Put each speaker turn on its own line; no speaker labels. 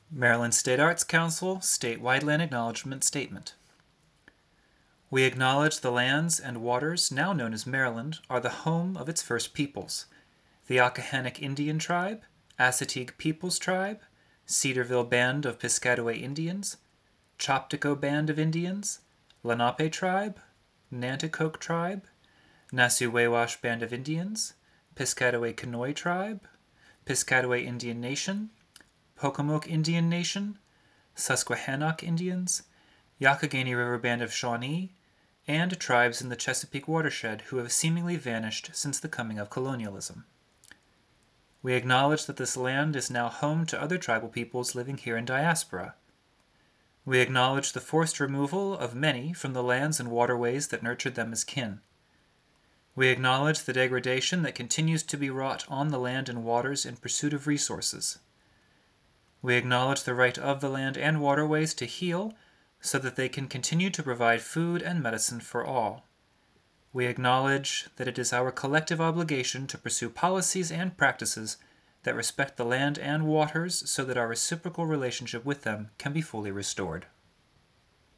Maryland State Arts Council Statewide Land Acknowledgement Statement. We acknowledge the lands and waters now known as Maryland are the home of its first peoples, the Accohannock Indian Tribe, Assateague Peoples Tribe, Cedarville Band of Piscataway Indians, Choptico Band of Indians, Lenape Tribe, Nanticoke Tribe, Nasuewash Band of Indians, Piscataway Conoy Tribe, Piscataway Indian Nation, Pocomoke Indian Nation, Susquehannock Indians, Youghiogheny River Band of Shawnee, and tribes in the Chesapeake watershed who have seemingly vanished since the coming of colonialism. We acknowledge that this land is now home to other tribal peoples living here in diaspora. We acknowledge the forced removal of many from the lands and waterways that nurtured them as kin. We acknowledge the degradation that continues to be wrought on the land and waters in pursuit of resources. We acknowledge the right of the land and waterways to heal so that they can continue to provide food and medicine for all. We acknowledge that it is our collective obligation to pursue policies and practices that respect the land and waters so that our reciprocal relationship with them can be fully restored.